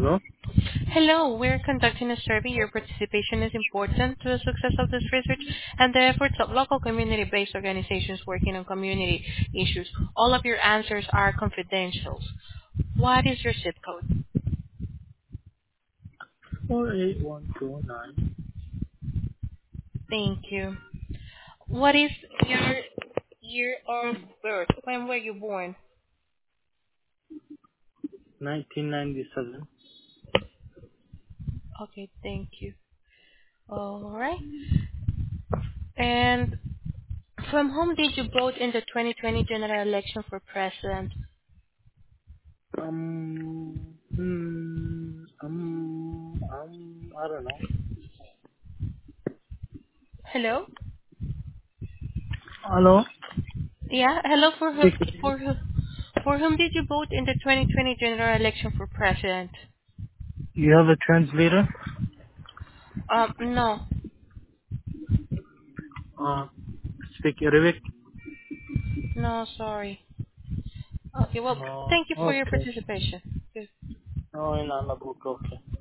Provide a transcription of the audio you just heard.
Hello? Hello, we're conducting a survey. Your participation is important to the success of this research and the efforts of local community-based organizations working on community issues. All of your answers are confidential. What is your zip code? 48129. Thank you. What is your year of birth? When were you born? 1997. Okay, thank you. All right. And from whom did you vote in the 2020 general election for president? I don't know. Hello? Hello? Yeah, hello. Speak. For whom did you vote in the 2020 general election for president? You have a translator? No, Uh, Speak Arabic? no, sorry. Okay, well, No. thank you for your Okay. participation. Good. No, in Alabuco. Okay.